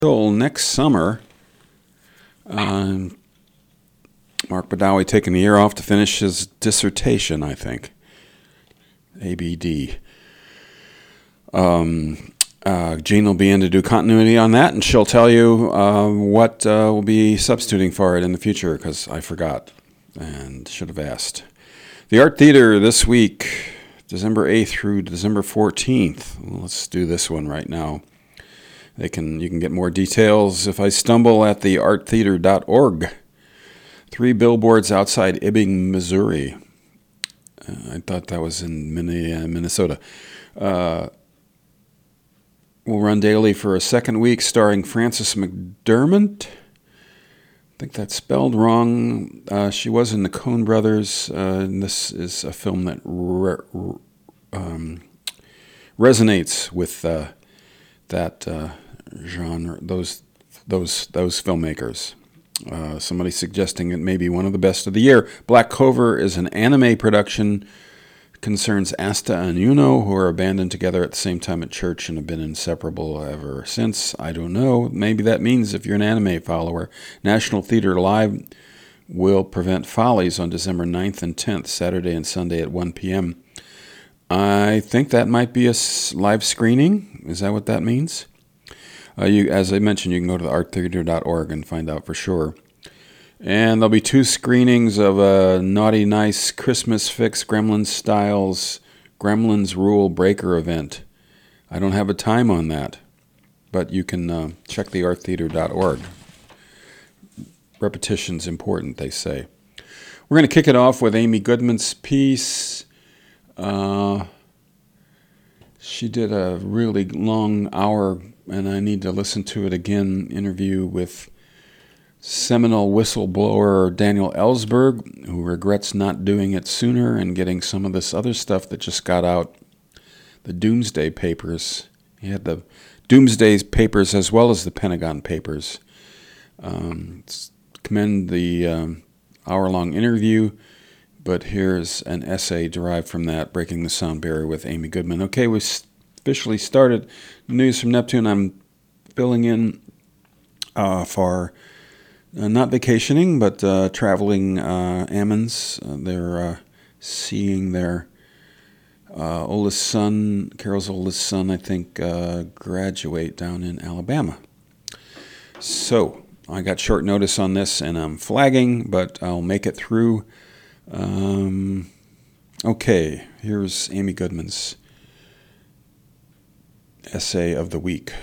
Till next summer. Mark Badawi taking the year off to finish his dissertation, I think. ABD. Jean will be in to do continuity on that, and she'll tell you what will be substituting for it in the future, because I forgot and should have asked. The Art Theater this week, December 8th through December 14th. Let's do this one right now. You can get more details if I stumble at the arttheater.org. 3 billboards outside Ebbing, Missouri. I thought that was in Minnesota. Will run daily for a second week, starring Frances McDermott. I think that's spelled wrong. She was in the Coen Brothers. And this is a film that resonates with that genre. Those filmmakers. Somebody suggesting it may be one of the best of the year. Black Clover is an anime production. Concerns Asta and Yuno, who are abandoned together at the same time at church and have been inseparable ever since. I don't know. Maybe that means if you're an anime follower. National Theater Live will prevent Follies on December 9th and 10th, Saturday and Sunday at 1 p.m. I think that might be a live screening. Is that what that means? As I mentioned, you can go to the arttheater.org and find out for sure. And there'll be 2 screenings of a Naughty Nice Christmas Fix Gremlins Styles Gremlins Rule Breaker event. I don't have a time on that, but you can check the arttheater.org. Repetition's important, they say. We're going to kick it off with Amy Goodman's piece. She did a really long hour, and I need to listen to it again, interview with seminal whistleblower Daniel Ellsberg, who regrets not doing it sooner and getting some of this other stuff that just got out, the Doomsday Papers. He had the Doomsday Papers as well as the Pentagon Papers. Commend the hour-long interview, but here's an essay derived from that, Breaking the Sound Barrier with Amy Goodman. Okay, we officially started News from Neptune. I'm filling in for not vacationing, but traveling Ammons. They're seeing their oldest son, Carol's oldest son, I think, graduate down in Alabama. So I got short notice on this, and I'm flagging, but I'll make it through. Okay, here's Amy Goodman's essay of the week.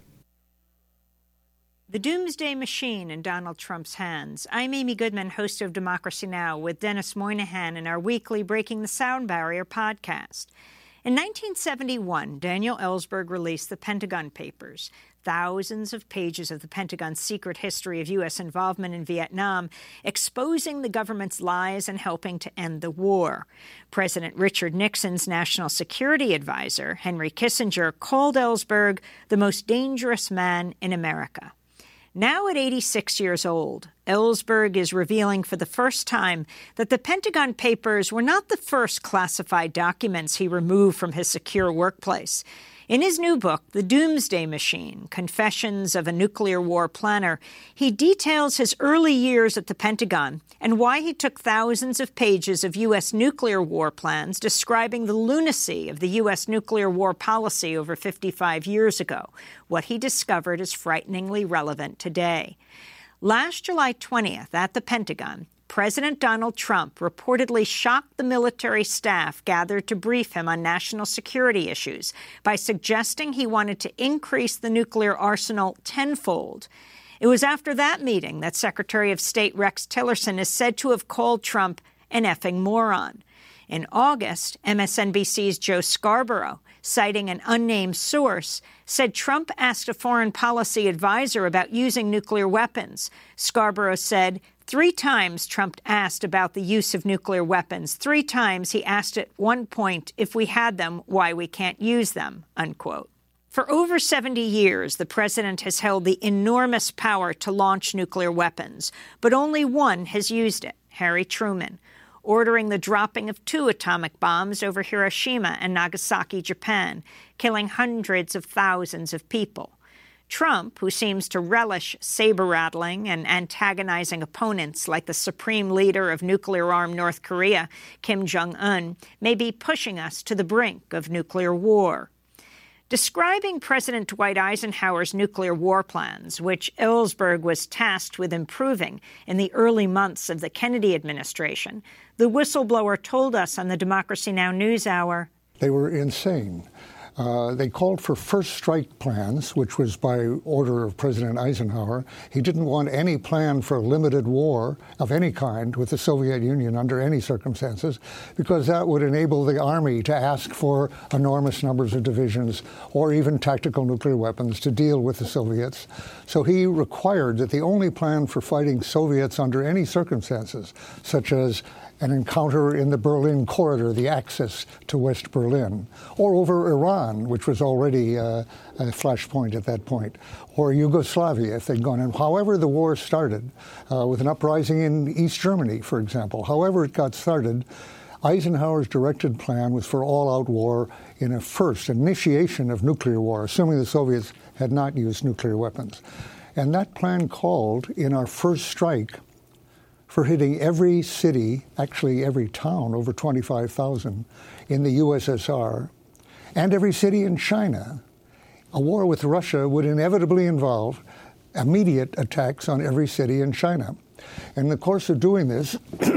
The Doomsday Machine in Donald Trump's hands. I'm Amy Goodman, host of Democracy Now! With Dennis Moynihan in our weekly Breaking the Sound Barrier podcast. In 1971, Daniel Ellsberg released the Pentagon Papers, thousands of pages of the Pentagon's secret history of U.S. involvement in Vietnam, exposing the government's lies and helping to end the war. President Richard Nixon's national security advisor, Henry Kissinger, called Ellsberg the most dangerous man in America. Now at 86 years old, Ellsberg is revealing for the first time that the Pentagon Papers were not the first classified documents he removed from his secure workplace. In his new book, The Doomsday Machine, Confessions of a Nuclear War Planner, he details his early years at the Pentagon and why he took thousands of pages of U.S. nuclear war plans describing the lunacy of the U.S. nuclear war policy over 55 years ago. What he discovered is frighteningly relevant today. Last July 20th, at the Pentagon, President Donald Trump reportedly shocked the military staff gathered to brief him on national security issues by suggesting he wanted to increase the nuclear arsenal tenfold. It was after that meeting that Secretary of State Rex Tillerson is said to have called Trump an effing moron. In August, MSNBC's Joe Scarborough, citing an unnamed source, said Trump asked a foreign policy advisor about using nuclear weapons. Scarborough said, 3 times Trump asked about the use of nuclear weapons. 3 times he asked at one point if we had them, why we can't use them, unquote. For over 70 years, the president has held the enormous power to launch nuclear weapons, but only one has used it, Harry Truman, ordering the dropping of 2 atomic bombs over Hiroshima and Nagasaki, Japan, killing hundreds of thousands of people. Trump, who seems to relish saber-rattling and antagonizing opponents like the supreme leader of nuclear-armed North Korea, Kim Jong-un, may be pushing us to the brink of nuclear war. Describing President Dwight Eisenhower's nuclear war plans, which Ellsberg was tasked with improving in the early months of the Kennedy administration, the whistleblower told us on the Democracy Now! NewsHour, they were insane. They called for first strike plans, which was by order of President Eisenhower. He didn't want any plan for limited war of any kind with the Soviet Union under any circumstances, because that would enable the Army to ask for enormous numbers of divisions or even tactical nuclear weapons to deal with the Soviets. So he required that the only plan for fighting Soviets under any circumstances, such as an encounter in the Berlin corridor, the access to West Berlin, or over Iran, which was already a flashpoint at that point, or Yugoslavia, if they'd gone in. However the war started, with an uprising in East Germany, for example, however it got started, Eisenhower's directed plan was for all-out war in a first initiation of nuclear war, assuming the Soviets had not used nuclear weapons. And that plan called, in our first strike, for hitting every city, actually every town, over 25,000, in the USSR, and every city in China. A war with Russia would inevitably involve immediate attacks on every city in China. And in the course of doing this,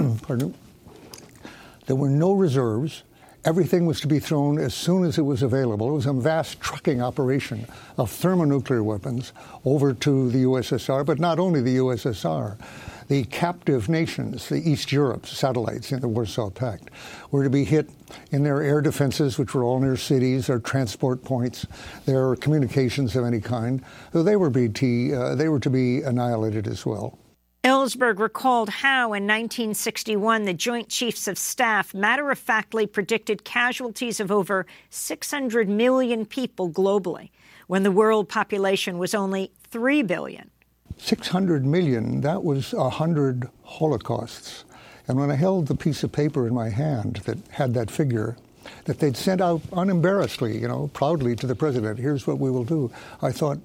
there were no reserves. Everything was to be thrown as soon as it was available. It was a vast trucking operation of thermonuclear weapons over to the USSR, but not only the USSR. The captive nations, the East Europe satellites in the Warsaw Pact, were to be hit in their air defenses, which were all near cities, their transport points, their communications of any kind. So they were to be annihilated as well. Ellsberg recalled how, in 1961, the Joint Chiefs of Staff matter-of-factly predicted casualties of over 600 million people globally, when the world population was only 3 billion. 600 million, that was 100 Holocausts. And when I held the piece of paper in my hand that had that figure, that they'd sent out unembarrassedly, proudly to the president, here's what we will do, I thought,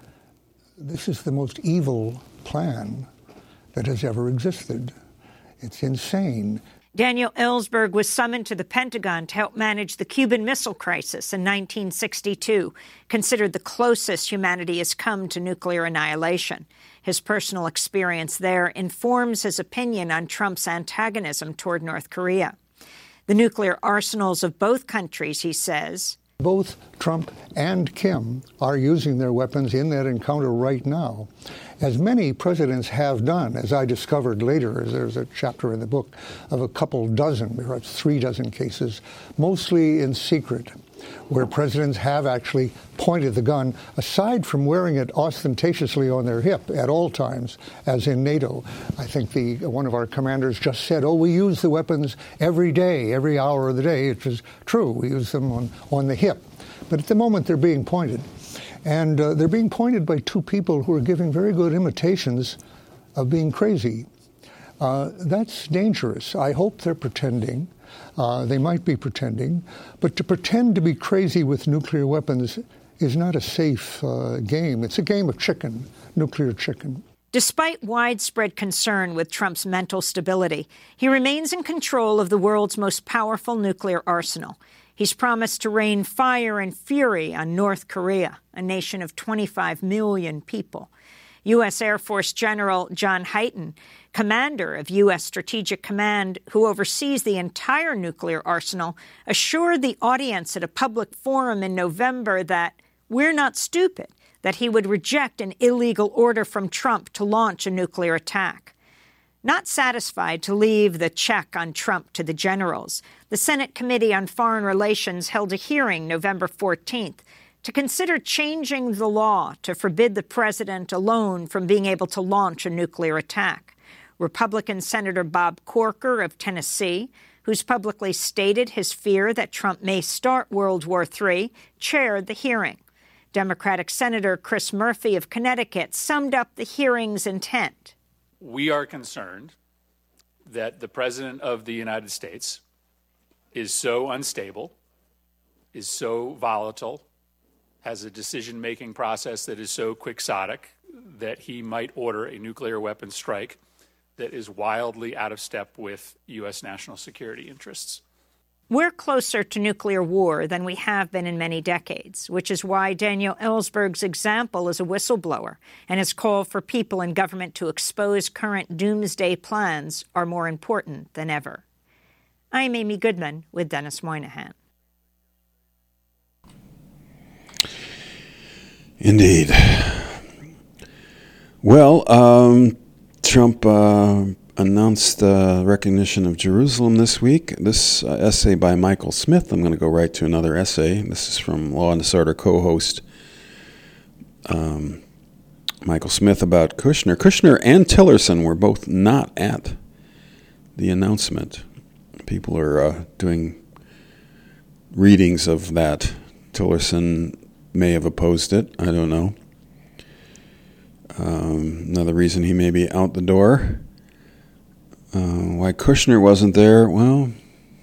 this is the most evil plan that has ever existed. It's insane. Daniel Ellsberg was summoned to the Pentagon to help manage the Cuban Missile Crisis in 1962, considered the closest humanity has come to nuclear annihilation. His personal experience there informs his opinion on Trump's antagonism toward North Korea. The nuclear arsenals of both countries, he says, both Trump and Kim are using their weapons in that encounter right now, as many presidents have done, as I discovered later, as there's a chapter in the book, of a couple dozen, perhaps 3 dozen cases, mostly in secret, where presidents have actually pointed the gun, aside from wearing it ostentatiously on their hip at all times, as in NATO. I think one of our commanders just said, we use the weapons every day, every hour of the day. It was true. We use them on the hip. But at the moment, they're being pointed. And they're being pointed by 2 people who are giving very good imitations of being crazy. That's dangerous. I hope they're pretending. They might be pretending. But to pretend to be crazy with nuclear weapons is not a safe game. It's a game of chicken, nuclear chicken. Despite widespread concern with Trump's mental stability, he remains in control of the world's most powerful nuclear arsenal. He's promised to rain fire and fury on North Korea, a nation of 25 million people. U.S. Air Force General John Hyten, commander of U.S. Strategic Command, who oversees the entire nuclear arsenal, assured the audience at a public forum in November that we're not stupid, that he would reject an illegal order from Trump to launch a nuclear attack. Not satisfied to leave the check on Trump to the generals, the Senate Committee on Foreign Relations held a hearing November 14th to consider changing the law to forbid the president alone from being able to launch a nuclear attack. Republican Senator Bob Corker of Tennessee, who's publicly stated his fear that Trump may start World War III, chaired the hearing. Democratic Senator Chris Murphy of Connecticut summed up the hearing's intent. We are concerned that the President of the United States is so unstable, is so volatile, has a decision-making process that is so quixotic that he might order a nuclear weapons strike that is wildly out of step with U.S. national security interests. We're closer to nuclear war than we have been in many decades, which is why Daniel Ellsberg's example as a whistleblower and his call for people in government to expose current doomsday plans are more important than ever. I'm Amy Goodman with Dennis Moynihan. Indeed. Well, Trump announced the recognition of Jerusalem this week. This essay by Michael Smith, I'm going to go right to another essay. This is from Law and Disorder co-host Michael Smith about Kushner. Kushner and Tillerson were both not at the announcement. People are doing readings of that. Tillerson may have opposed it. I don't know. Another reason he may be out the door. Why Kushner wasn't there? Well,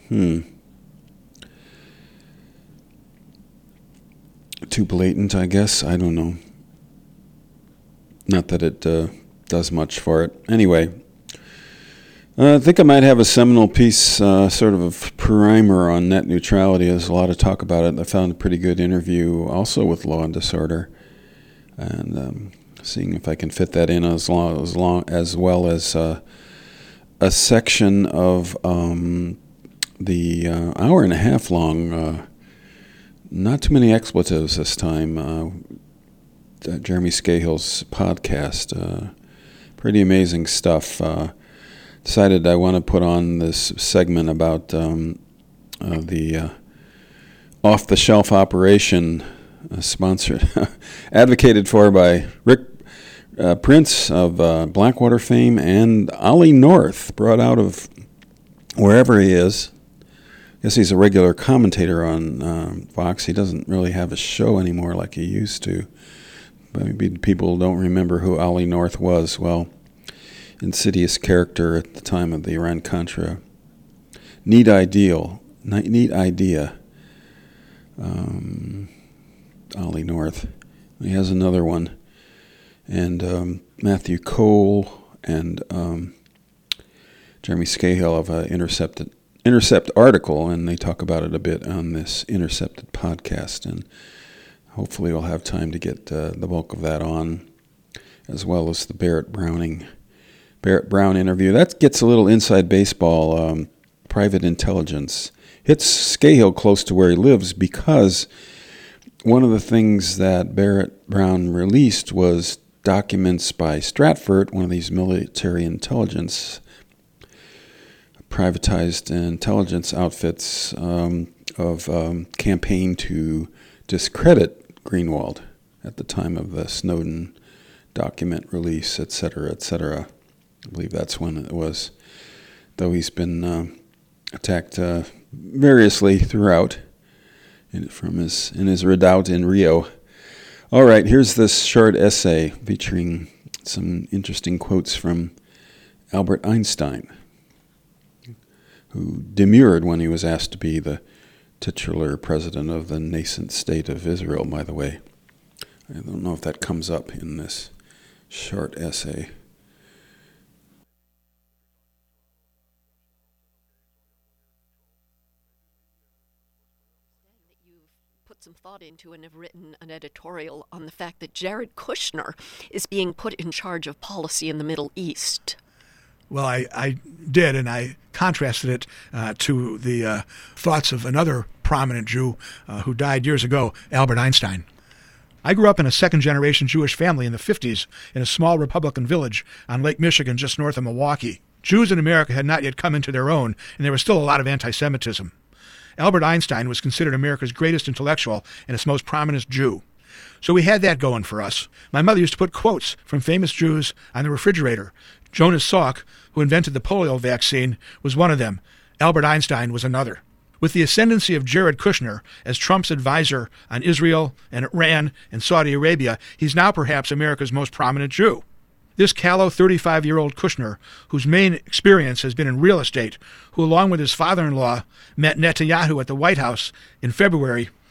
too blatant, I guess. I don't know. Not that it does much for it. Anyway, I think I might have a seminal piece, sort of a primer on net neutrality. There's a lot of talk about it. I found a pretty good interview also with Law and Disorder, and seeing if I can fit that in as well as a section of the hour and a half long, not too many expletives this time, Jeremy Scahill's podcast. Pretty amazing stuff. Decided I want to put on this segment about the off-the-shelf operation sponsored, advocated for by Rick Prince of Blackwater fame and Ollie North, brought out of wherever he is. I guess he's a regular commentator on Fox. He doesn't really have a show anymore like he used to. Maybe people don't remember who Ollie North was. Well, insidious character at the time of the Iran-Contra. Neat idea. Ollie North. He has another one. And Matthew Cole and Jeremy Scahill have an Intercept article, and they talk about it a bit on this Intercepted podcast. And hopefully we'll have time to get the bulk of that on, as well as the Barrett Brown interview. That gets a little inside baseball, private intelligence. Hits Scahill close to where he lives, because one of the things that Barrett Brown released was documents by Stratford, one of these military intelligence, privatized intelligence outfits, of campaign to discredit Greenwald at the time of the Snowden document release, et cetera, et cetera. I believe that's when it was, though he's been attacked variously throughout in his redoubt in Rio. All right, here's this short essay featuring some interesting quotes from Albert Einstein, who demurred when he was asked to be the titular president of the nascent state of Israel, by the way. I don't know if that comes up in this short essay. Some thought into and have written an editorial on the fact that Jared Kushner is being put in charge of policy in the Middle East. Well, I did, and I contrasted it to the thoughts of another prominent Jew who died years ago, Albert Einstein. I grew up in a second-generation Jewish family in the 50s in a small Republican village on Lake Michigan just north of Milwaukee. Jews in America had not yet come into their own, and there was still a lot of anti-Semitism. Albert Einstein was considered America's greatest intellectual and its most prominent Jew. So we had that going for us. My mother used to put quotes from famous Jews on the refrigerator. Jonas Salk, who invented the polio vaccine, was one of them. Albert Einstein was another. With the ascendancy of Jared Kushner as Trump's advisor on Israel and Iran and Saudi Arabia, he's now perhaps America's most prominent Jew. This callow 35-year-old Kushner, whose main experience has been in real estate, who along with his father-in-law met Netanyahu at the White House in February,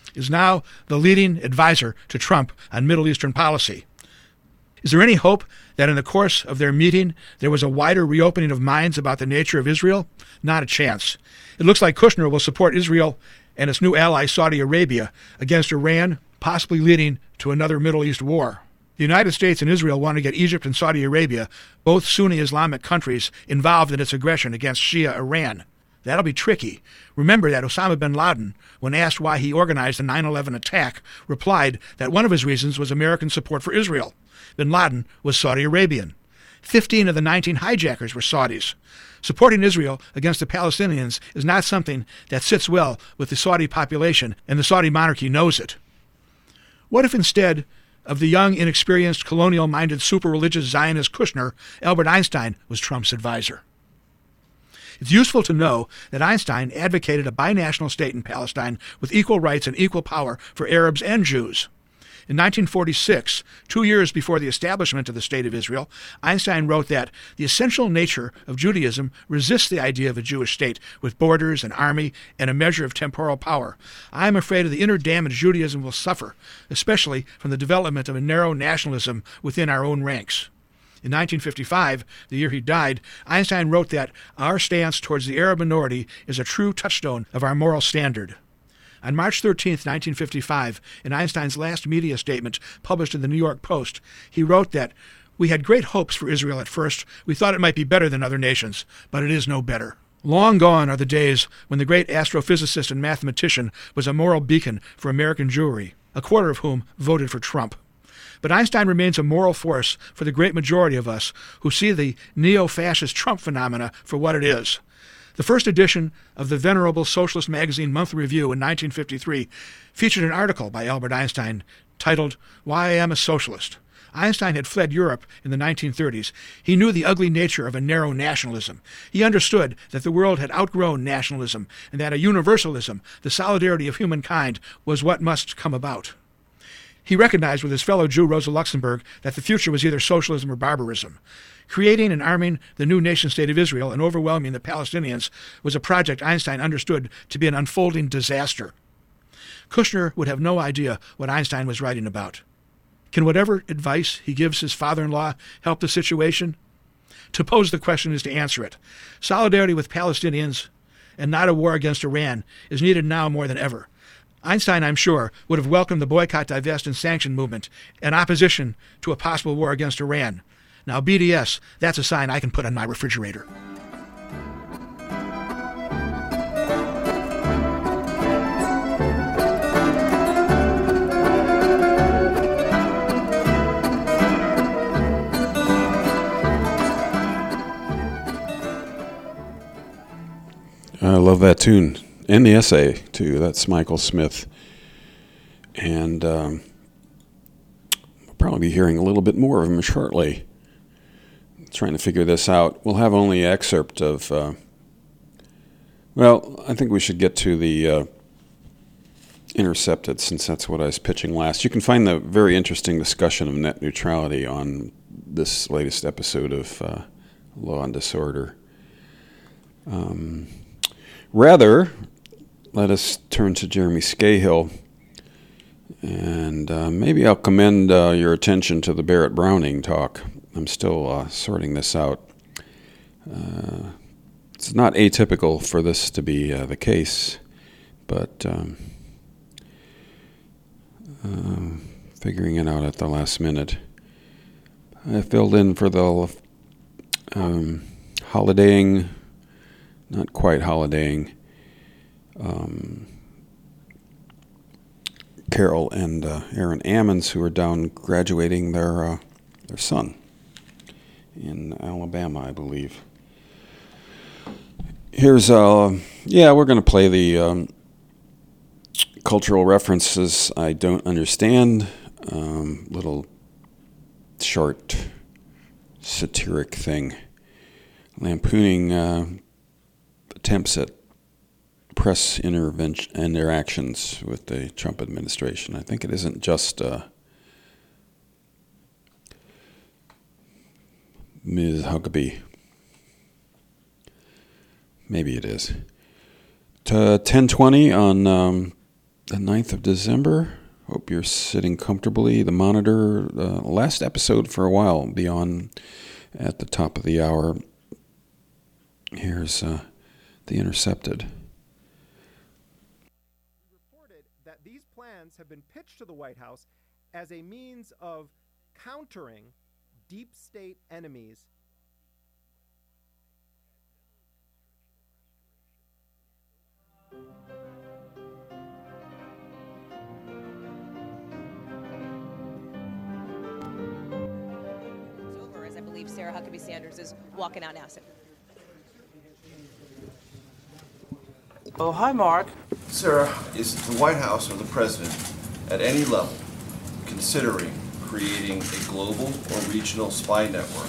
is now the leading advisor to Trump on Middle Eastern policy. Is there any hope that in the course of their meeting there was a wider reopening of minds about the nature of Israel? Not a chance. It looks like Kushner will support Israel and its new ally Saudi Arabia against Iran, possibly leading to another Middle East war. The United States and Israel want to get Egypt and Saudi Arabia, both Sunni Islamic countries, involved in its aggression against Shia Iran. That'll be tricky. Remember that Osama bin Laden, when asked why he organized the 9/11 attack, replied that one of his reasons was American support for Israel. Bin Laden was Saudi Arabian. 15 of the 19 hijackers were Saudis. Supporting Israel against the Palestinians is not something that sits well with the Saudi population, and the Saudi monarchy knows it. What if instead of the young, inexperienced, colonial-minded, super-religious Zionist Kushner, Albert Einstein was Trump's advisor? It's useful to know that Einstein advocated a binational state in Palestine with equal rights and equal power for Arabs and Jews. In 1946, 2 years before the establishment of the State of Israel, Einstein wrote that the essential nature of Judaism resists the idea of a Jewish state with borders, an army, and a measure of temporal power. I am afraid of the inner damage Judaism will suffer, especially from the development of a narrow nationalism within our own ranks. In 1955, the year he died, Einstein wrote that our stance towards the Arab minority is a true touchstone of our moral standard. On March 13, 1955, in Einstein's last media statement published in the New York Post, he wrote that, "We had great hopes for Israel at first. We thought it might be better than other nations, but it is no better." Long gone are the days when the great astrophysicist and mathematician was a moral beacon for American Jewry, a quarter of whom voted for Trump. But Einstein remains a moral force for the great majority of us who see the neo-fascist Trump phenomena for what it is. The first edition of the venerable socialist magazine Monthly Review in 1953 featured an article by Albert Einstein titled, "Why I Am a Socialist." Einstein had fled Europe in the 1930s. He knew the ugly nature of a narrow nationalism. He understood that the world had outgrown nationalism and that a universalism, the solidarity of humankind, was what must come about. He recognized with his fellow Jew Rosa Luxemburg that the future was either socialism or barbarism. Creating and arming the new nation-state of Israel and overwhelming the Palestinians was a project Einstein understood to be an unfolding disaster. Kushner would have no idea what Einstein was writing about. Can whatever advice he gives his father-in-law help the situation? To pose the question is to answer it. Solidarity with Palestinians and not a war against Iran is needed now more than ever. Einstein, I'm sure, would have welcomed the boycott, divest, and sanction movement in opposition to a possible war against Iran. Now, BDS, that's a sign I can put on my refrigerator. I love that tune. And the essay, too. That's Michael Smith. And we'll probably be hearing a little bit more of him shortly. Trying to figure this out. We'll have only an excerpt of... I think we should get to the Intercepted, since that's what I was pitching last. You can find the very interesting discussion of net neutrality on this latest episode of Law and Disorder. Rather... let us turn to Jeremy Scahill, and maybe I'll commend your attention to the Barrett Browning talk. I'm still sorting this out. It's not atypical for this to be the case, but figuring it out at the last minute. I filled in for the holidaying, not quite holidaying, Carol and Aaron Ammons, who are down graduating their son in Alabama, I believe. Here's we're going to play the cultural references I don't understand, little short satiric thing, lampooning attempts at press interactions with the Trump administration. I think it isn't just Ms. Huckabee. Maybe it is. 10:20 on the 9th of December. Hope you're sitting comfortably. The Monitor, last episode for a while, will be on at the top of the hour. Here's The Intercepted. We reported that these plans have been pitched to the White House as a means of countering deep state enemies. As I believe Sarah Huckabee Sanders is walking out now. Oh, hi, Mark. Sarah, is the White House or the President at any level considering creating a global or regional spy network?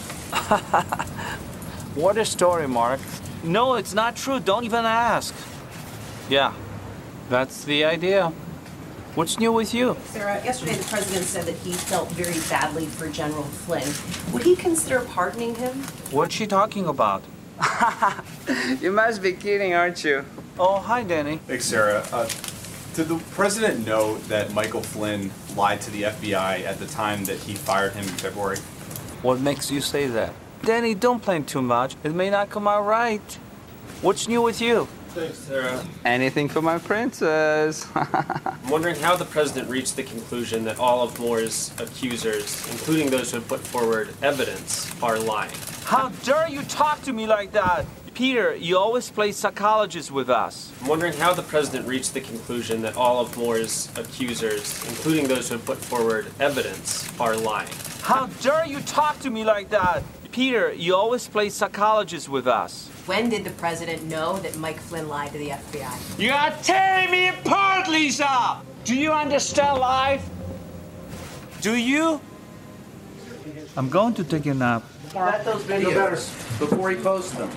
What a story, Mark. No, it's not true. Don't even ask. Yeah, that's the idea. What's new with you? Sarah, yesterday the president said that he felt very badly for General Flynn. Would he consider pardoning him? What's she talking about? You must be kidding, aren't you? Oh, hi, Danny. Thanks, Sarah. Did the president know that Michael Flynn lied to the FBI at the time that he fired him in February? What makes you say that? Danny, don't plan too much. It may not come out right. What's new with you? Thanks, Sarah. Anything for my princess. I'm wondering how the president reached the conclusion that all of Moore's accusers, including those who have put forward evidence, are lying. How dare you talk to me like that? Peter, you always play psychologist with us. I'm wondering how the president reached the conclusion that all of Moore's accusers, including those who have put forward evidence, are lying. How dare you talk to me like that? Peter, you always play psychologist with us. When did the president know that Mike Flynn lied to the FBI? You are tearing me apart, Lisa! Do you understand life? Do you? I'm going to take a nap. Got those videos before he posts them.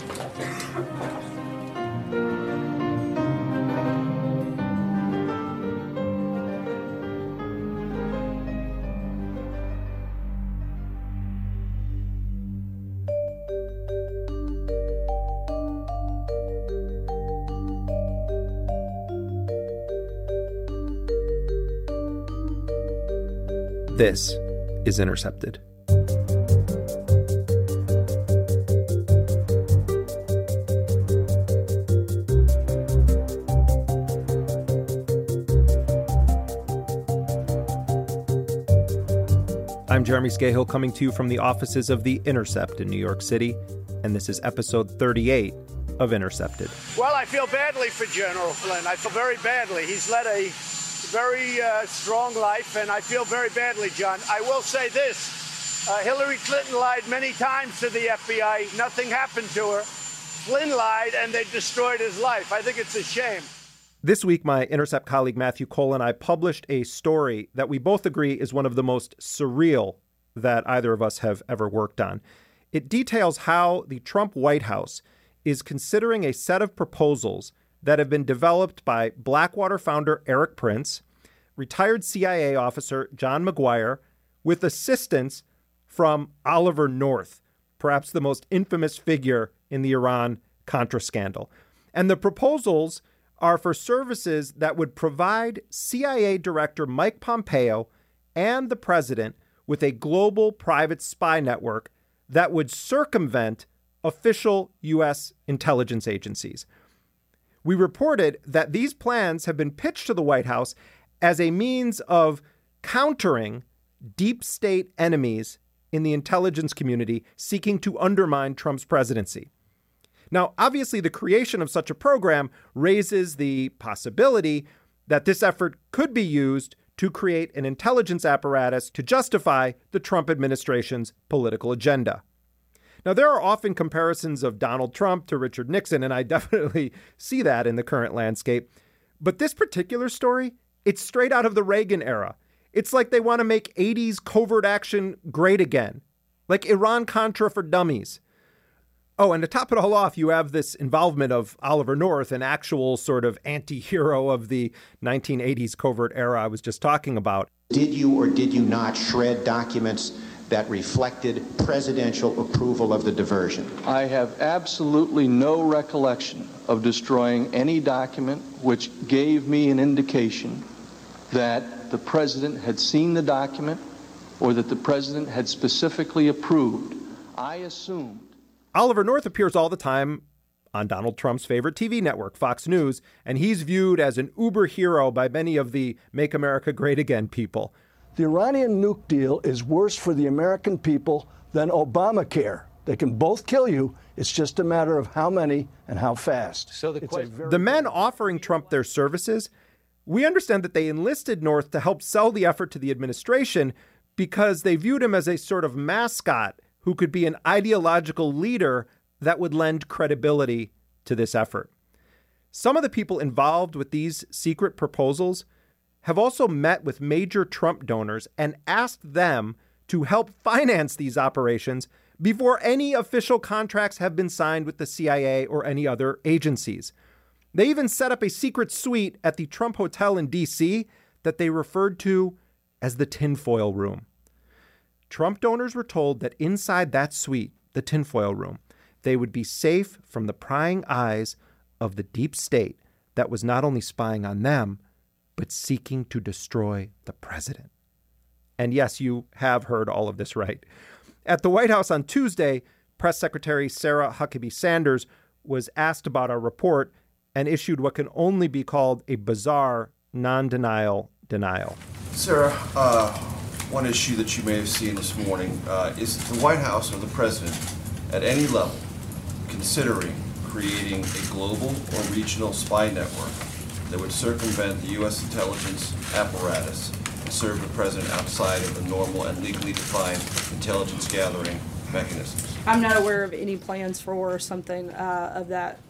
This is Intercepted. I'm Jeremy Scahill, coming to you from the offices of The Intercept in New York City, and this is episode 38 of Intercepted. Well, I feel badly for General Flynn. I feel very badly. He's led a very strong life, and I feel very badly, John. I will say this. Hillary Clinton lied many times to the FBI. Nothing happened to her. Flynn lied, and they destroyed his life. I think it's a shame. This week, my Intercept colleague Matthew Cole and I published a story that we both agree is one of the most surreal that either of us have ever worked on. It details how the Trump White House is considering a set of proposals that have been developed by Blackwater founder Erik Prince, retired CIA officer John McGuire, with assistance from Oliver North, perhaps the most infamous figure in the Iran-Contra scandal. And the proposals are for services that would provide CIA Director Mike Pompeo and the president with a global private spy network that would circumvent official U.S. intelligence agencies. We reported that these plans have been pitched to the White House as a means of countering deep state enemies in the intelligence community seeking to undermine Trump's presidency. Now, obviously, the creation of such a program raises the possibility that this effort could be used to create an intelligence apparatus to justify the Trump administration's political agenda. Now, there are often comparisons of Donald Trump to Richard Nixon, and I definitely see that in the current landscape. But this particular story, it's straight out of the Reagan era. It's like they want to make 80s covert action great again, like Iran-Contra for dummies. Oh, and to top it all off, you have this involvement of Oliver North, an actual sort of anti-hero of the 1980s covert era I was just talking about. Did you or did you not shred documents that reflected presidential approval of the diversion. I have absolutely no recollection of destroying any document which gave me an indication that the president had seen the document or that the president had specifically approved. I assumed. Oliver North appears all the time on Donald Trump's favorite TV network, Fox News, and he's viewed as an uber hero by many of the Make America Great Again people. The Iranian nuke deal is worse for the American people than Obamacare. They can both kill you. It's just a matter of how many and how fast. So the men offering Trump their services, we understand that they enlisted North to help sell the effort to the administration because they viewed him as a sort of mascot who could be an ideological leader that would lend credibility to this effort. Some of the people involved with these secret proposals have also met with major Trump donors and asked them to help finance these operations before any official contracts have been signed with the CIA or any other agencies. They even set up a secret suite at the Trump Hotel in D.C. that they referred to as the tinfoil room. Trump donors were told that inside that suite, the tinfoil room, they would be safe from the prying eyes of the deep state that was not only spying on them, but seeking to destroy the president. And yes, you have heard all of this right. At the White House on Tuesday, Press Secretary Sarah Huckabee Sanders was asked about our report and issued what can only be called a bizarre non-denial denial. Sarah, one issue that you may have seen this morning is the White House or the president at any level considering creating a global or regional spy network that would circumvent the U.S. intelligence apparatus and serve the president outside of the normal and legally defined intelligence gathering mechanisms? I'm not aware of any plans for something of that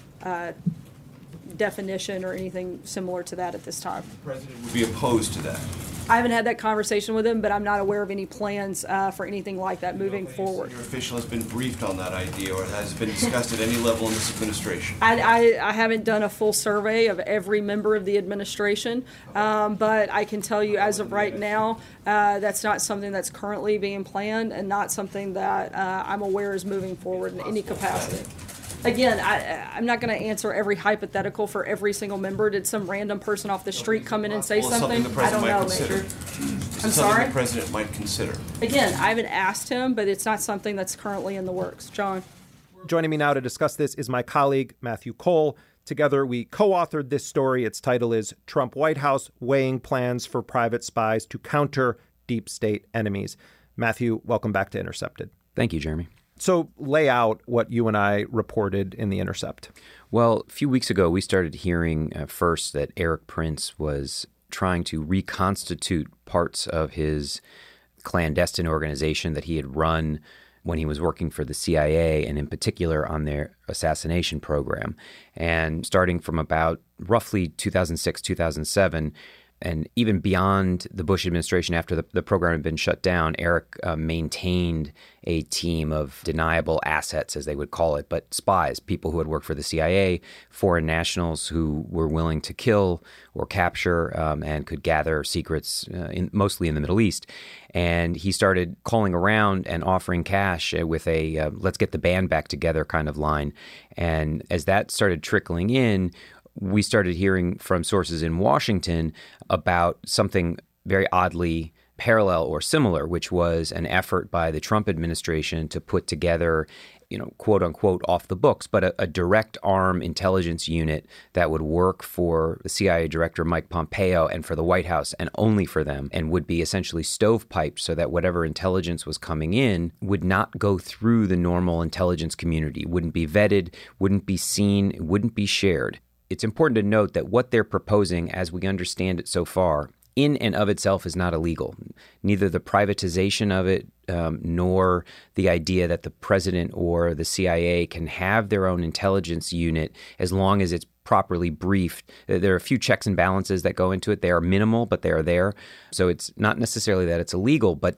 definition or anything similar to that at this time. The president would be opposed to that. I haven't had that conversation with him, but I'm not aware of any plans for anything like that moving forward. Your official has been briefed on that idea or has been discussed at any level in this administration? I haven't done a full survey of every member of the administration, but I can tell you as of right now, that's not something that's currently being planned and not something that I'm aware is moving forward in any capacity. Again, I'm not going to answer every hypothetical for every single member. Did some random person off the street come in and say something? I don't know, Major. I'm sorry? The president might consider. Again, I haven't asked him, but it's not something that's currently in the works. John. Joining me now to discuss this is my colleague, Matthew Cole. Together, we co-authored this story. Its title is Trump White House Weighing Plans for Private Spies to Counter Deep State Enemies. Matthew, welcome back to Intercepted. Thank you, Jeremy. So lay out what you and I reported in The Intercept. Well, a few weeks ago, we started hearing first that Erik Prince was trying to reconstitute parts of his clandestine organization that he had run when he was working for the CIA, and in particular on their assassination program. And starting from about roughly 2006, 2007, and even beyond the Bush administration, after the program had been shut down, Erik maintained a team of deniable assets, as they would call it, but spies, people who had worked for the CIA, foreign nationals who were willing to kill or capture and could gather secrets, mostly in the Middle East. And he started calling around and offering cash with a let's get the band back together kind of line. And as that started trickling in, we started hearing from sources in Washington about something very oddly parallel or similar, which was an effort by the Trump administration to put together, quote unquote, off the books, but a direct arm intelligence unit that would work for the CIA director, Mike Pompeo, and for the White House, and only for them, and would be essentially stovepiped so that whatever intelligence was coming in would not go through the normal intelligence community, wouldn't be vetted, wouldn't be seen, wouldn't be shared. It's important to note that what they're proposing, as we understand it so far, in and of itself is not illegal. Neither the privatization of it nor the idea that the president or the CIA can have their own intelligence unit as long as it's properly briefed. There are a few checks and balances that go into it. They are minimal, but they are there. So it's not necessarily that it's illegal, but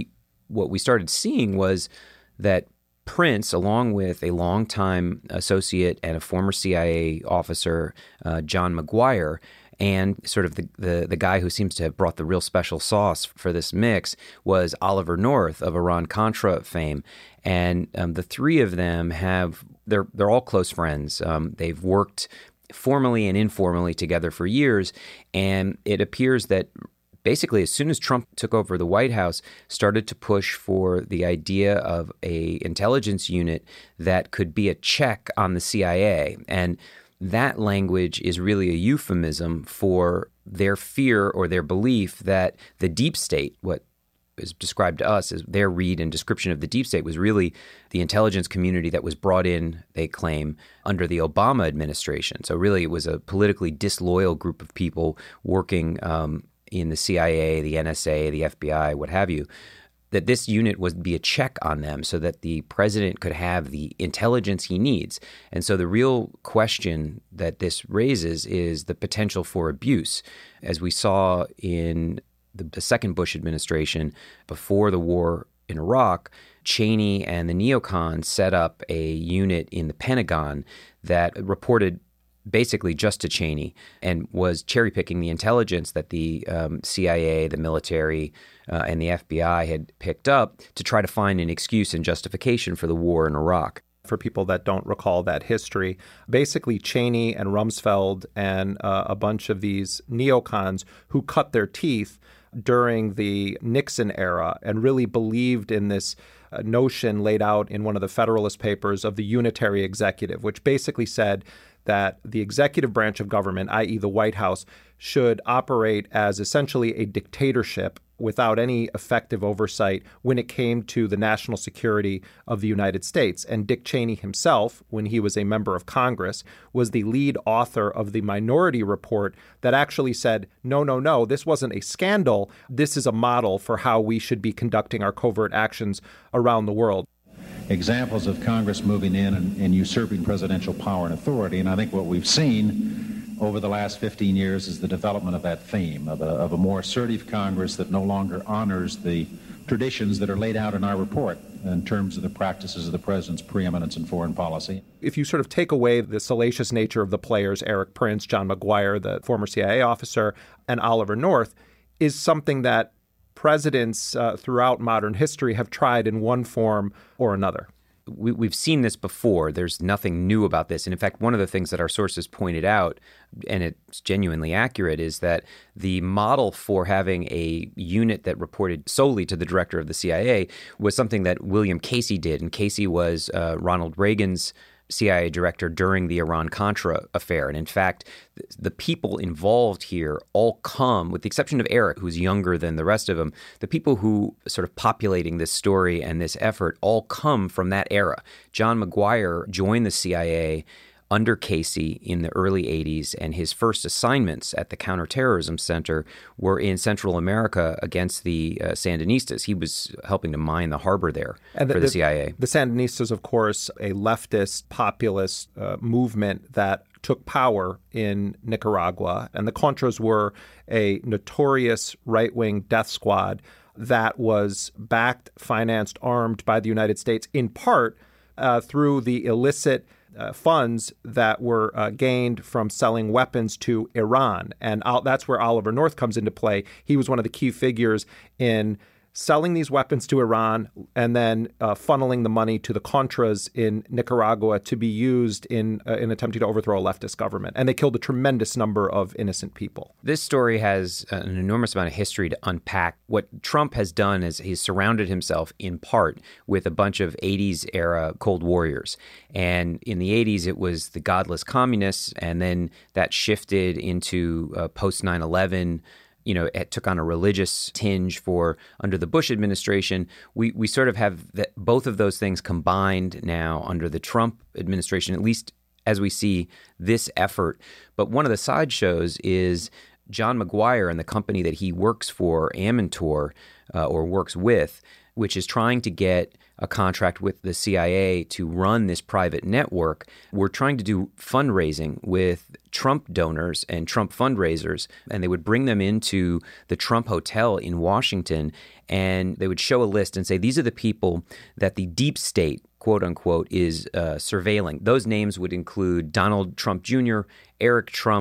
what we started seeing was that Prince, along with a longtime associate and a former CIA officer, John McGuire, And sort of the guy who seems to have brought the real special sauce for this mix was Oliver North of Iran-Contra fame. And the three of them they're all close friends. They've worked formally and informally together for years. And it appears that basically, as soon as Trump took over the White House, started to push for the idea of a intelligence unit that could be a check on the CIA. And that language is really a euphemism for their fear or their belief that the deep state, what is described to us as their read and description of the deep state, was really the intelligence community that was brought in, they claim, under the Obama administration. So really it was a politically disloyal group of people working in the CIA, the NSA, the FBI, what have you, that this unit would be a check on them so that the president could have the intelligence he needs. And so the real question that this raises is the potential for abuse. As we saw in the second Bush administration, before the war in Iraq, Cheney and the neocons set up a unit in the Pentagon that reported basically just to Cheney and was cherry-picking the intelligence that the CIA, the military, and the FBI had picked up to try to find an excuse and justification for the war in Iraq. For people that don't recall that history, basically Cheney and Rumsfeld and a bunch of these neocons who cut their teeth during the Nixon era and really believed in this notion laid out in one of the Federalist Papers of the unitary executive, which basically said that the executive branch of government, i.e. the White House, should operate as essentially a dictatorship without any effective oversight when it came to the national security of the United States. And Dick Cheney himself, when he was a member of Congress, was the lead author of the Minority Report that actually said, no, this wasn't a scandal. This is a model for how we should be conducting our covert actions around the world. Examples of Congress moving in and usurping presidential power and authority. And I think what we've seen over the last 15 years is the development of that theme, of a more assertive Congress that no longer honors the traditions that are laid out in our report in terms of the practices of the president's preeminence in foreign policy. If you sort of take away the salacious nature of the players, Eric Prince, John McGuire, the former CIA officer, and Oliver North, is something that presidents throughout modern history have tried in one form or another. We've seen this before. There's nothing new about this. And in fact, one of the things that our sources pointed out, and it's genuinely accurate, is that the model for having a unit that reported solely to the director of the CIA was something that William Casey did. And Casey was Ronald Reagan's CIA director during the Iran-Contra affair. And in fact, the people involved here all come, with the exception of Eric, who's younger than the rest of them, the people who sort of populating this story and this effort all come from that era. John McGuire joined the CIA under Casey in the early 80s, and his first assignments at the Counterterrorism Center were in Central America against the Sandinistas. He was helping to mine the harbor there for the CIA. The Sandinistas, of course, a leftist populist movement that took power in Nicaragua, and the Contras were a notorious right-wing death squad that was backed, financed, armed by the United States, in part through the illicit funds that were gained from selling weapons to Iran. And that's where Oliver North comes into play. He was one of the key figures in selling these weapons to Iran and then funneling the money to the Contras in Nicaragua to be used in attempting to overthrow a leftist government. And they killed a tremendous number of innocent people. This story has an enormous amount of history to unpack. What Trump has done is he's surrounded himself in part with a bunch of 80s era Cold Warriors. And in the 80s, it was the godless communists, and then that shifted into post 9/11. It took on a religious tinge under the Bush administration. We sort of have both of those things combined now under the Trump administration, at least as we see this effort. But one of the sideshows is John McGuire and the company that he works for, Amantor, or works with, which is trying to get a contract with the CIA to run this private network. We're trying to do fundraising with Trump donors and Trump fundraisers, and they would bring them into the Trump Hotel in Washington, and they would show a list and say, these are the people that the deep state, quote unquote, is surveilling. Those names would include Donald Trump Jr., Eric Trump,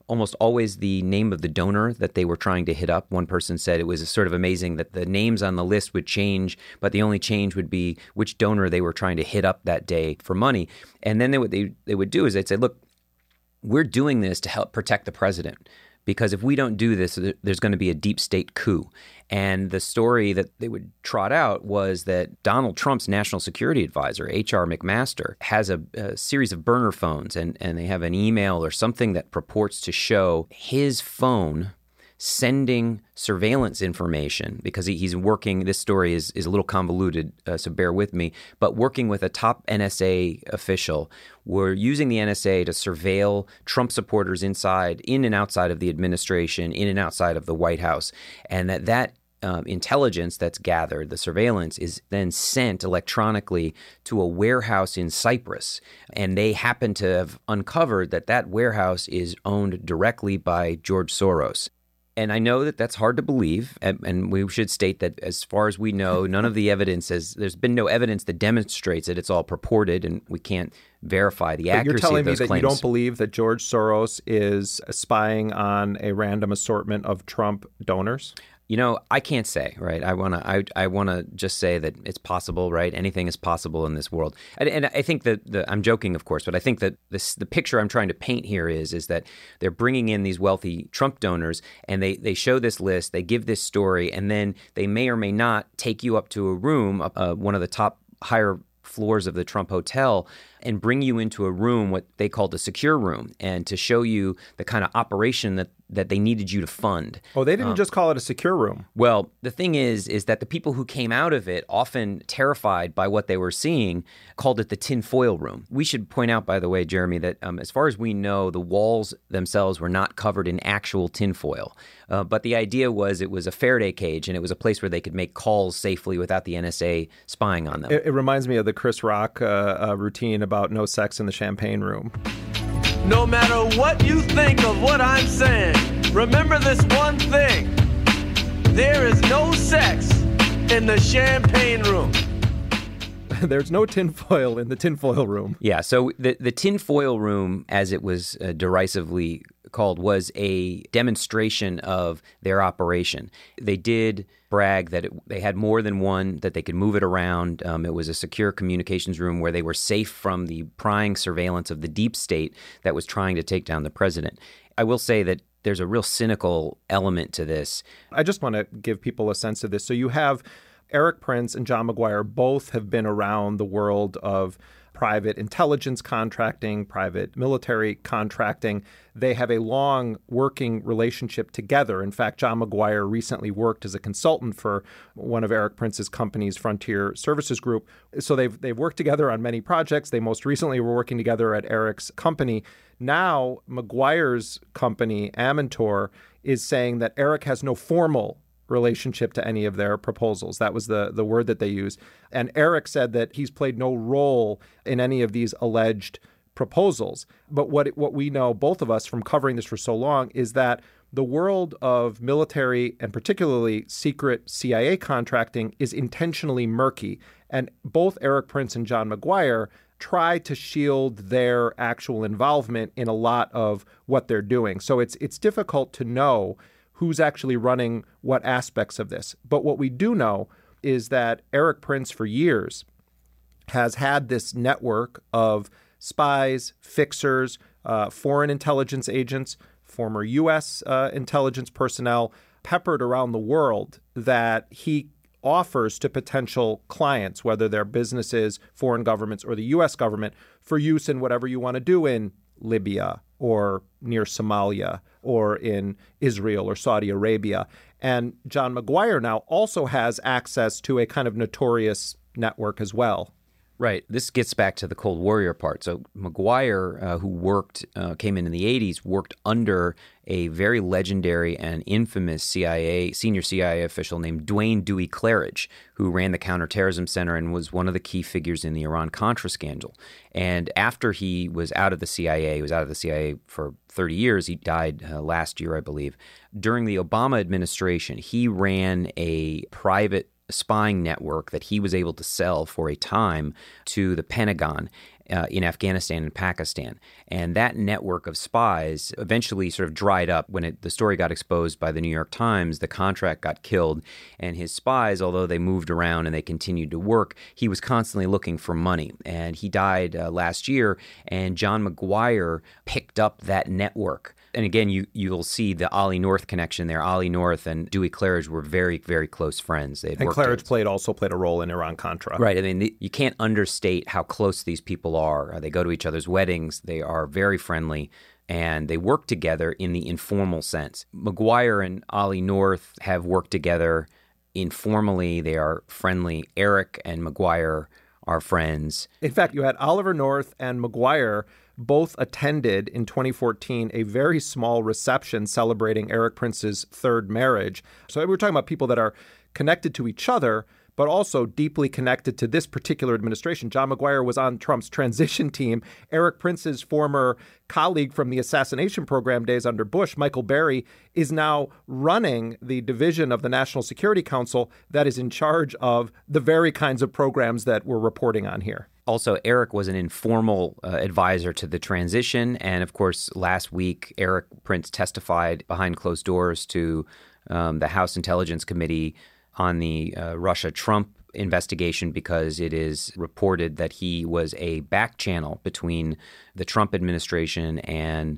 almost always the name of the donor that they were trying to hit up. One person said it was sort of amazing that the names on the list would change, but the only change would be which donor they were trying to hit up that day for money. And then what they would do is they'd say, look, we're doing this to help protect the president. Because if we don't do this, there's going to be a deep state coup. And the story that they would trot out was that Donald Trump's national security advisor, H.R. McMaster, has a series of burner phones, and they have an email or something that purports to show his phone sending surveillance information, because he's working, this story is a little convoluted, so bear with me, but working with a top NSA official. We're using the NSA to surveil Trump supporters inside, in and outside of the administration, in and outside of the White House, and that intelligence that's gathered, the surveillance, is then sent electronically to a warehouse in Cyprus. And they happen to have uncovered that warehouse is owned directly by George Soros. And I know that that's hard to believe, and we should state that as far as we know, none of the evidence there's been no evidence that demonstrates that it's all purported, and we can't verify the accuracy of those claims. You're telling me that you don't believe that George Soros is spying on a random assortment of Trump donors? You know, I can't say, right? I wanna just say that it's possible, right? Anything is possible in this world. And I think that I'm joking, of course, but I think that the picture I'm trying to paint here is that they're bringing in these wealthy Trump donors, and they show this list, they give this story, and then they may or may not take you up to a room, one of the top higher floors of the Trump Hotel, and bring you into a room, what they called a secure room, and to show you the kind of operation that they needed you to fund. Oh, they didn't just call it a secure room. Well, the thing is that the people who came out of it, often terrified by what they were seeing, called it the tinfoil room. We should point out, by the way, Jeremy, that as far as we know, the walls themselves were not covered in actual tinfoil. But the idea was it was a Faraday cage, and it was a place where they could make calls safely without the NSA spying on them. It reminds me of the Chris Rock routine about no sex in the champagne room. No matter what you think of what I'm saying, remember this one thing. There is no sex in the champagne room. There's no tinfoil in the tinfoil room. Yeah, so the tinfoil room, as it was derisively called, was a demonstration of their operation. They did brag that they had more than one, that they could move it around. It was a secure communications room where they were safe from the prying surveillance of the deep state that was trying to take down the president. I will say that there's a real cynical element to this. I just want to give people a sense of this. So you have Erik Prince and John McGuire both have been around the world of private intelligence contracting, private military contracting. They have a long working relationship together. In fact, John McGuire recently worked as a consultant for one of Erik Prince's companies, Frontier Services Group. So they've worked together on many projects. They most recently were working together at Erik's company. Now, McGuire's company, Amantor, is saying that Erik has no formal relationship to any of their proposals. That was the word that they used. And Erik said that he's played no role in any of these alleged proposals. But what we know, both of us, from covering this for so long, is that the world of military and particularly secret CIA contracting is intentionally murky. And both Erik Prince and John McGuire try to shield their actual involvement in a lot of what they're doing. So it's difficult to know who's actually running what aspects of this. But what we do know is that Erik Prince, for years, has had this network of spies, fixers, foreign intelligence agents, former U.S. Intelligence personnel peppered around the world that he offers to potential clients, whether they're businesses, foreign governments, or the U.S. government, for use in whatever you want to do in Libya or near Somalia or in Israel or Saudi Arabia. And John McGuire now also has access to a kind of notorious network as well. Right. This gets back to the Cold Warrior part. So McGuire, who came in the 80s, worked under a very legendary and infamous senior CIA official named Dwayne Dewey Claridge, who ran the Counterterrorism Center and was one of the key figures in the Iran-Contra scandal. And after he was out of the CIA, he was out of the CIA for 30 years. He died last year, I believe. During the Obama administration, he ran a private spying network that he was able to sell for a time to the Pentagon. in Afghanistan and Pakistan. And that network of spies eventually sort of dried up when the story got exposed by the New York Times. The contract got killed, and his spies, although they moved around and they continued to work, he was constantly looking for money. And he died last year, and John McGuire picked up that network. And again, you'll see the Ollie North connection there. Ollie North and Dewey Claridge were very, very close friends. And Claridge also played a role in Iran-Contra. Right. I mean, you can't understate how close these people are. They go to each other's weddings. They are very friendly, and they work together in the informal sense. McGuire and Ollie North have worked together informally. They are friendly. Eric and McGuire are friends. In fact, you had Oliver North and McGuire both attended in 2014 a very small reception celebrating Erik Prince's third marriage. So we're talking about people that are connected to each other, but also deeply connected to this particular administration. John McGuire was on Trump's transition team. Erik Prince's former colleague from the assassination program days under Bush, Michael Berry, is now running the division of the National Security Council that is in charge of the very kinds of programs that we're reporting on here. Also, Eric was an informal advisor to the transition. And of course, last week, Erik Prince testified behind closed doors to the House Intelligence Committee on the Russia-Trump investigation, because it is reported that he was a back channel between the Trump administration and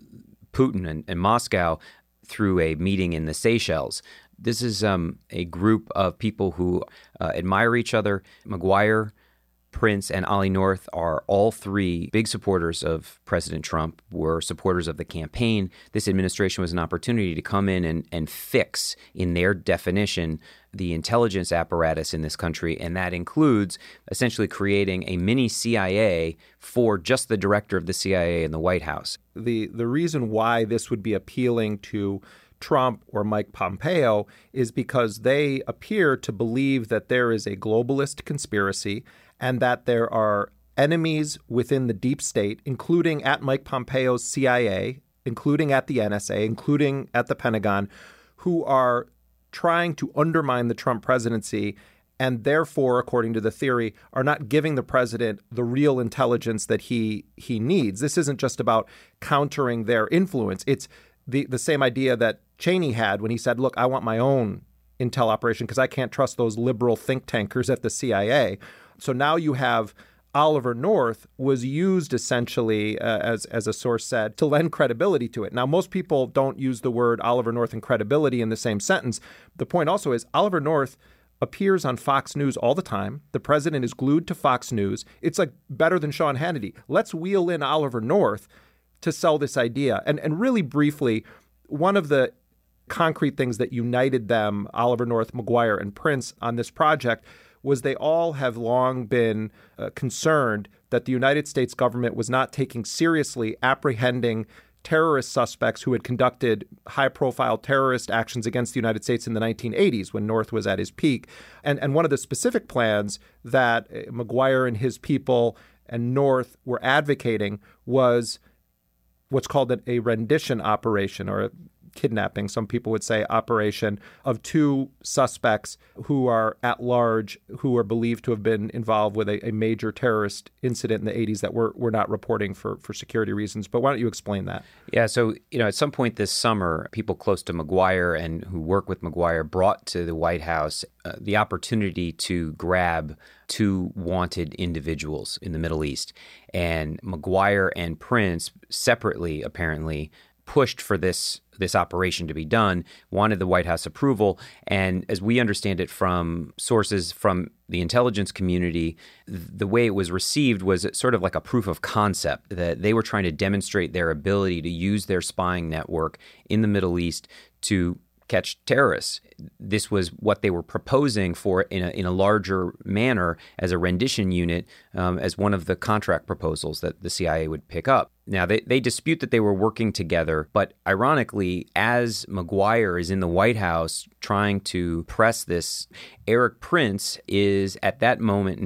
Putin and Moscow through a meeting in the Seychelles. This is a group of people who admire each other. McGuire, Prince, and Ollie North are all three big supporters of President Trump, were supporters of the campaign. This administration was an opportunity to come in and fix, in their definition, the intelligence apparatus in this country, and that includes essentially creating a mini CIA for just the director of the CIA in the White House. The reason why this would be appealing to Trump or Mike Pompeo is because they appear to believe that there is a globalist conspiracy and that there are enemies within the deep state, including at Mike Pompeo's CIA, including at the NSA, including at the Pentagon, who are trying to undermine the Trump presidency and therefore, according to the theory, are not giving the president the real intelligence that he needs. This isn't just about countering their influence. It's the same idea that Cheney had when he said, look, I want my own intel operation because I can't trust those liberal think tankers at the CIA. So now you have Oliver North was used essentially, as a source said, to lend credibility to it. Now, most people don't use the word Oliver North and credibility in the same sentence. The point also is Oliver North appears on Fox News all the time. The president is glued to Fox News. It's like better than Sean Hannity. Let's wheel in Oliver North to sell this idea. And really briefly, one of the concrete things that united them, Oliver North, McGuire, and Prince, on this project was they all have long been concerned that the United States government was not taking seriously apprehending terrorist suspects who had conducted high-profile terrorist actions against the United States in the 1980s when North was at his peak. And one of the specific plans that McGuire and his people and North were advocating was what's called a rendition operation, or a kidnapping, some people would say, operation of two suspects who are at large, who are believed to have been involved with a major terrorist incident in the 80s that we're not reporting for security reasons. But why don't you explain that? Yeah, so, at some point this summer, people close to McGuire and who work with McGuire brought to the White House the opportunity to grab two wanted individuals in the Middle East. And McGuire and Prince separately, apparently, pushed for this operation to be done, wanted the White House approval. And as we understand it from sources from the intelligence community, the way it was received was sort of like a proof of concept, that they were trying to demonstrate their ability to use their spying network in the Middle East to catch terrorists. This was what they were proposing for in a larger manner as a rendition unit, as one of the contract proposals that the CIA would pick up. Now, they dispute that they were working together, but ironically, as McGuire is in the White House trying to press this, Erik Prince is at that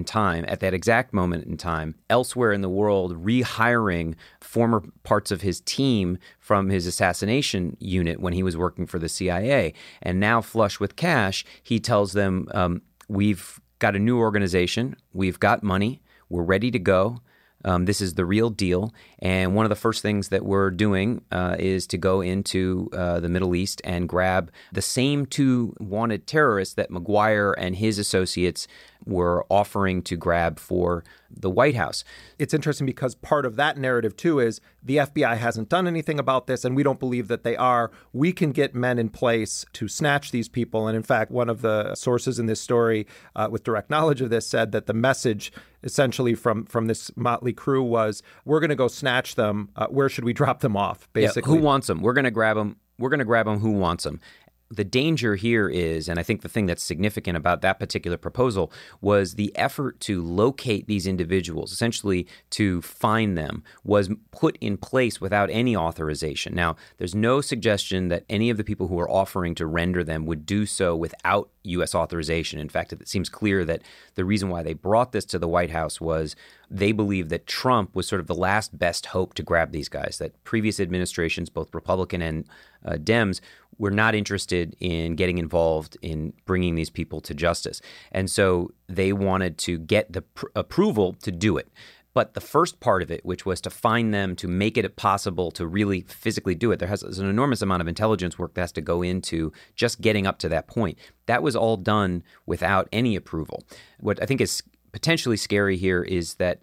exact moment in time, elsewhere in the world, rehiring former parts of his team from his assassination unit when he was working for the CIA. And now, flush with cash, he tells them, we've got a new organization, we've got money, we're ready to go. This is the real deal. And one of the first things that we're doing is to go into the Middle East and grab the same two wanted terrorists that McGuire and his associates were offering to grab for the White House. It's interesting because part of that narrative, too, is the FBI hasn't done anything about this, and we don't believe that they are. We can get men in place to snatch these people. And in fact, one of the sources in this story with direct knowledge of this said that the message essentially from this motley crew was, we're going to go snatch them. Where should we drop them off, basically? Yeah, who wants them? We're going to grab them. We're going to grab them. Who wants them? The danger here is, and I think the thing that's significant about that particular proposal was the effort to locate these individuals, essentially to find them, was put in place without any authorization. Now, there's no suggestion that any of the people who are offering to render them would do so without U.S. authorization. In fact, it seems clear that the reason why they brought this to the White House was they believed that Trump was sort of the last best hope to grab these guys, that previous administrations, both Republican and Dems, were not interested in getting involved in bringing these people to justice. And so they wanted to get the approval to do it. But the first part of it, which was to find them, to make it possible to really physically do it, there's an enormous amount of intelligence work that has to go into just getting up to that point. That was all done without any approval. What I think is potentially scary here is that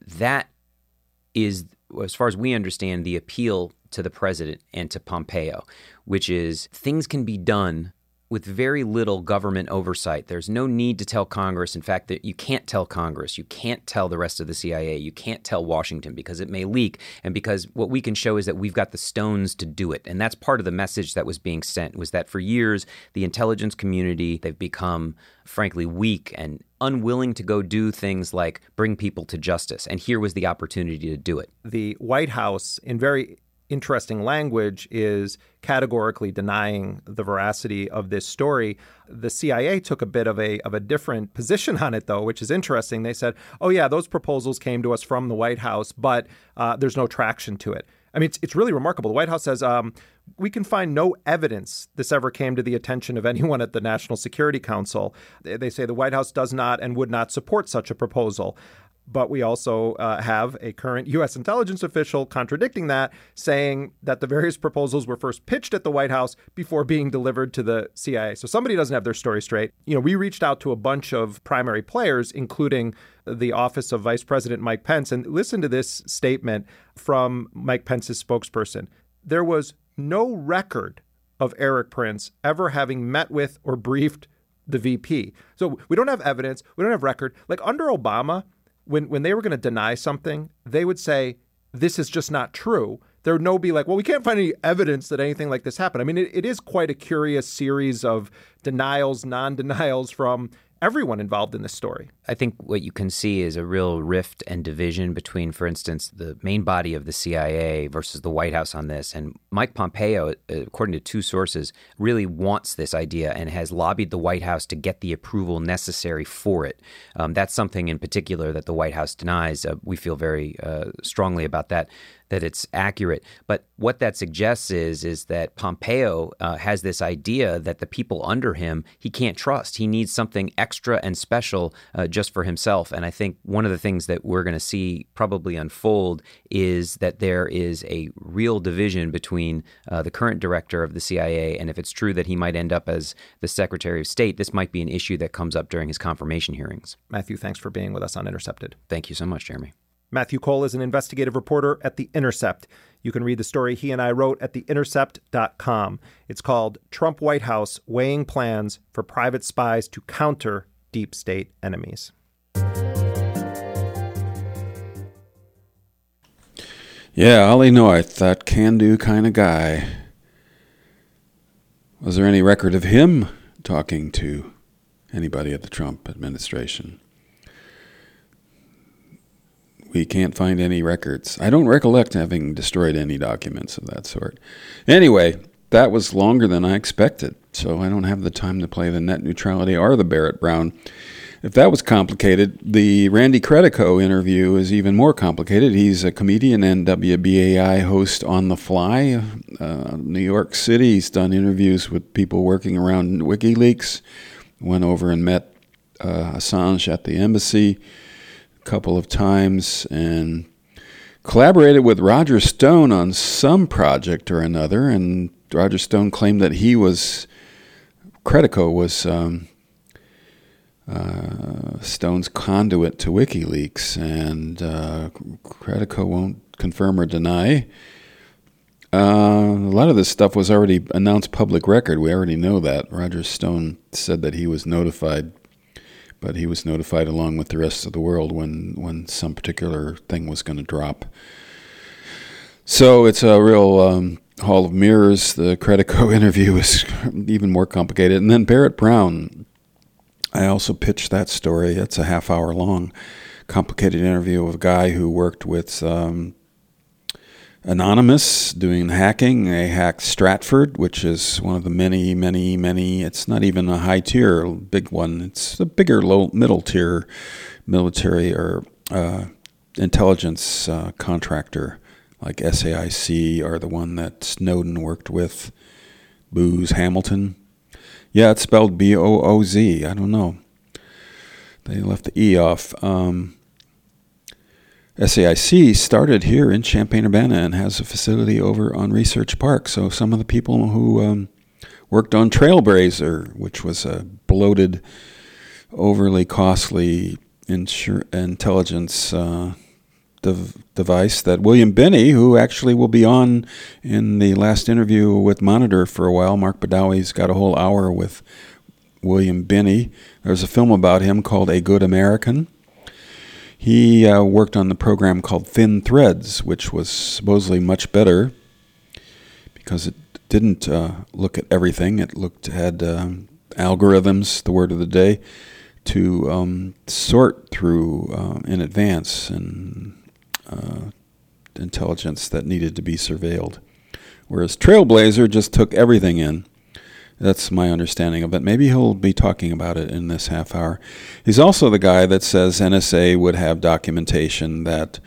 is, as far as we understand, the appeal to the president and to Pompeo, which is things can be done with very little government oversight. There's no need to tell Congress. In fact, that you can't tell Congress. You can't tell the rest of the CIA. You can't tell Washington because it may leak. And because what we can show is that we've got the stones to do it. And that's part of the message that was being sent, was that for years, the intelligence community, they've become, frankly, weak and unwilling to go do things like bring people to justice. And here was the opportunity to do it. The White House, in very interesting language, is categorically denying the veracity of this story. The CIA took a bit of a different position on it, though, which is interesting. They said, oh, yeah, those proposals came to us from the White House, but there's no traction to it. I mean, it's really remarkable. The White House says, we can find no evidence this ever came to the attention of anyone at the National Security Council. They say the White House does not and would not support such a proposal. But we also have a current U.S. intelligence official contradicting that, saying that the various proposals were first pitched at the White House before being delivered to the CIA. So somebody doesn't have their story straight. You know, we reached out to a bunch of primary players, including the office of Vice President Mike Pence. And listen to this statement from Mike Pence's spokesperson. There was no record of Erik Prince ever having met with or briefed the VP. So we don't have evidence. We don't have record. Like under Obama, when they were going to deny something, they would say, this is just not true. There would be like, well, we can't find any evidence that anything like this happened. I mean, it is quite a curious series of denials, non-denials from everyone involved in this story. I think what you can see is a real rift and division between, for instance, the main body of the CIA versus the White House on this. And Mike Pompeo, according to two sources, really wants this idea and has lobbied the White House to get the approval necessary for it. That's something in particular that the White House denies. We feel very strongly about that it's accurate. But what that suggests is that Pompeo has this idea that the people under him, he can't trust. He needs something extra and special just for himself. And I think one of the things that we're going to see probably unfold is that there is a real division between the current director of the CIA, and if it's true that he might end up as the Secretary of State, this might be an issue that comes up during his confirmation hearings. Matthew, thanks for being with us on Intercepted. Thank you so much, Jeremy. Matthew Cole is an investigative reporter at The Intercept. You can read the story he and I wrote at theintercept.com. It's called Trump White House Weighing Plans for Private Spies to Counter Deep State Enemies. Yeah, Ollie North, that can-do kind of guy. Was there any record of him talking to anybody at the Trump administration? We can't find any records. I don't recollect having destroyed any documents of that sort. Anyway, that was longer than I expected, so I don't have the time to play the net neutrality or the Barrett Brown. If that was complicated, the Randy Credico interview is even more complicated. He's a comedian and WBAI host on the fly. New York City, he's done interviews with people working around WikiLeaks. Went over and met Assange at the embassy couple of times, and collaborated with Roger Stone on some project or another, and Roger Stone claimed that Credico was Stone's conduit to WikiLeaks, and Credico won't confirm or deny. A lot of this stuff was already announced public record. We already know that. Roger Stone said that he was notified, but he was notified along with the rest of the world when some particular thing was going to drop. So it's a real hall of mirrors. The Credico interview is even more complicated. And then Barrett Brown, I also pitched that story. It's a half-hour long, complicated interview of a guy who worked with Anonymous doing hacking. They hacked Stratford, which is one of the many, it's not even a high tier, big one. It's a bigger middle tier military or intelligence contractor, like SAIC or the one that Snowden worked with, Booz Hamilton. Yeah, it's spelled B-O-O-Z. I don't know. They left the E off. SAIC started here in Champaign-Urbana and has a facility over on Research Park. So some of the people who worked on Trailblazer, which was a bloated, overly costly intelligence device that William Binney, who actually will be on in the last interview with Monitor for a while. Mark Badawi's got a whole hour with William Binney. There's a film about him called A Good American. He worked on the program called Thin Threads, which was supposedly much better because it didn't look at everything. It had algorithms, the word of the day, to sort through in advance and intelligence that needed to be surveilled. Whereas Trailblazer just took everything in. That's my understanding of it. Maybe he'll be talking about it in this half hour. He's also the guy that says NSA would have documentation that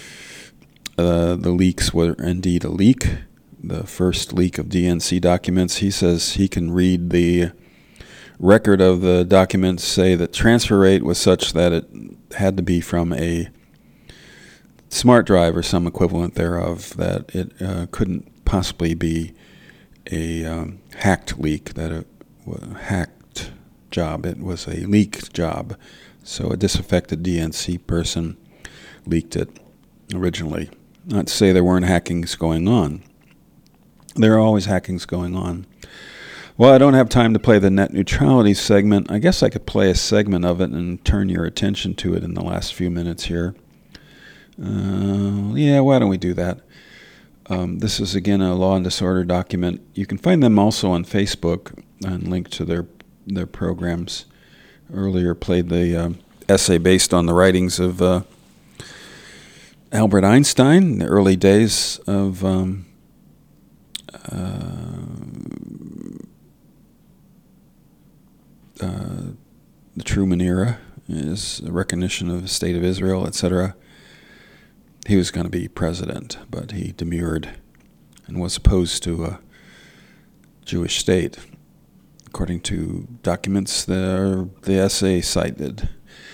the leaks were indeed a leak, the first leak of DNC documents. He says he can read the record of the documents, say that transfer rate was such that it had to be from a smart drive or some equivalent thereof, that it couldn't possibly be a hacked leak, that it was a hacked job. It was a leaked job. So a disaffected DNC person leaked it originally. Not to say there weren't hackings going on. There are always hackings going on. Well, I don't have time to play the net neutrality segment. I guess I could play a segment of it and turn your attention to it in the last few minutes here. Yeah, why don't we do that? This is, again, a Law and Disorder document. You can find them also on Facebook and link to their programs. Earlier played the essay based on the writings of Albert Einstein, the early days of the Truman era, is a recognition of the State of Israel, etc. He was going to be president, but he demurred and was opposed to a Jewish state, according to documents the essay cited.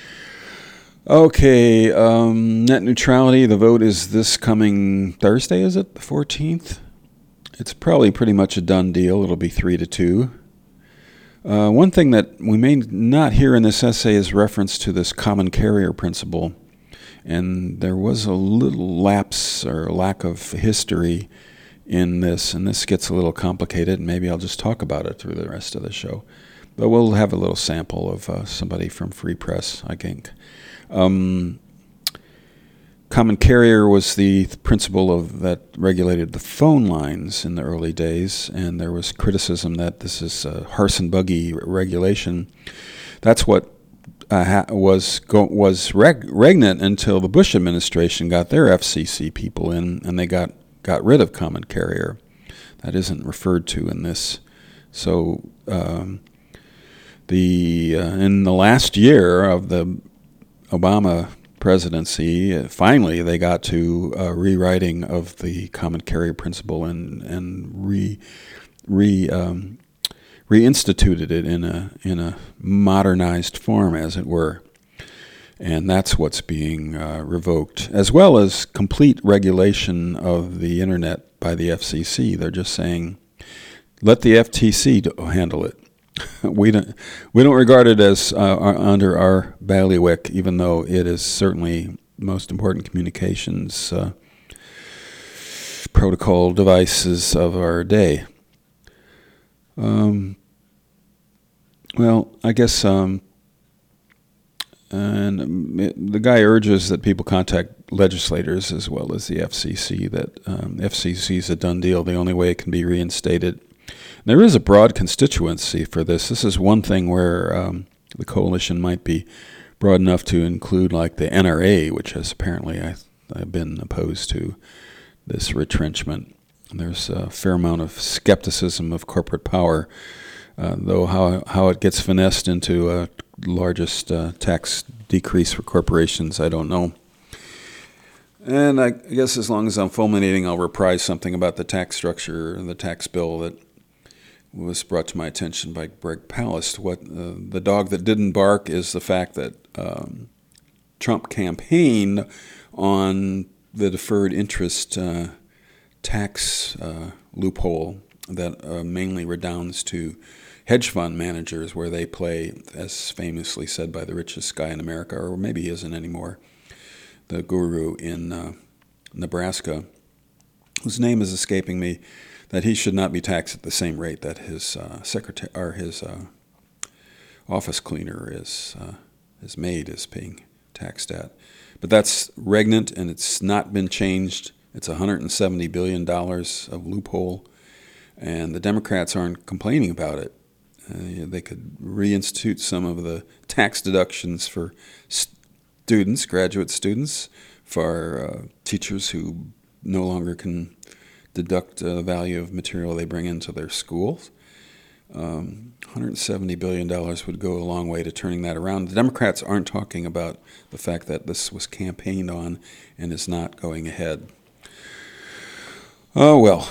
Okay, net neutrality, the vote is this coming Thursday, is it? The 14th? It's probably pretty much a done deal. It'll be 3-2. One thing that we may not hear in this essay is reference to this common carrier principle. And there was a little lapse or lack of history in this, and this gets a little complicated, and maybe I'll just talk about it through the rest of the show. But we'll have a little sample of somebody from Free Press, I think. Common carrier was the principle that regulated the phone lines in the early days, and there was criticism that this is a horse and buggy regulation. That's what was regnant until the Bush administration got their FCC people in, and they got rid of common carrier. That isn't referred to in this. So in the last year of the Obama presidency, finally they got to rewriting of the common carrier principle and reinstituted it in a modernized form, as it were. And that's what's being revoked, as well as complete regulation of the Internet by the FCC. They're just saying, let the FTC handle it. We don't regard it as under our bailiwick, even though it is certainly the most important communications protocol devices of our day. Well, I guess, and the guy urges that people contact legislators as well as the FCC, that FCC is a done deal. The only way it can be reinstated. There is a broad constituency for this. This is one thing where the coalition might be broad enough to include, like, the NRA, which has apparently I've been opposed to this retrenchment. There's a fair amount of skepticism of corporate power, though how it gets finessed into largest tax decrease for corporations, I don't know. And I guess as long as I'm fulminating, I'll reprise something about the tax structure and the tax bill that was brought to my attention by Greg Palast. What the dog that didn't bark is the fact that Trump campaigned on the deferred interest tax loophole that mainly redounds to hedge fund managers, where they play, as famously said by the richest guy in America, or maybe he isn't anymore, the guru in Nebraska, whose name is escaping me, that he should not be taxed at the same rate that his secretary or his office cleaner his maid is being taxed at. But that's regnant, and it's not been changed. It's $170 billion of loophole, and the Democrats aren't complaining about it. They could reinstitute some of the tax deductions for students, graduate students, for teachers who no longer can deduct the value of material they bring into their schools. $170 billion would go a long way to turning that around. The Democrats aren't talking about the fact that this was campaigned on and is not going ahead. Oh, well.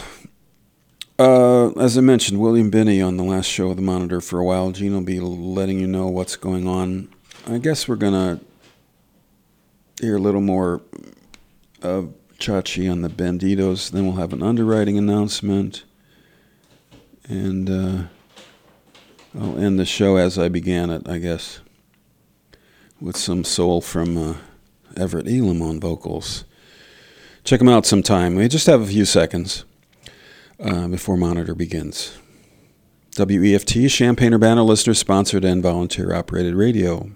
As I mentioned, William Binney on the last show of the Monitor for a while. Gene will be letting you know what's going on. I guess we're going to hear a little more of Chachi on the Banditos. Then we'll have an underwriting announcement. And I'll end the show as I began it, I guess, with some soul from Everett Elam on vocals. Check them out sometime. We just have a few seconds before Monitor begins. WEFT, Champaign-Urbana listener-sponsored and volunteer-operated radio.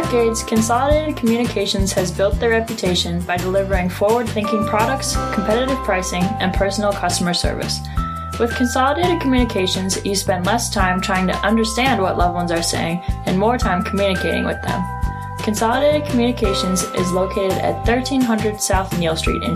decades, Consolidated Communications has built their reputation by delivering forward-thinking products, competitive pricing, and personal customer service. With Consolidated Communications, you spend less time trying to understand what loved ones are saying and more time communicating with them. Consolidated Communications is located at 1300 South Neal Street in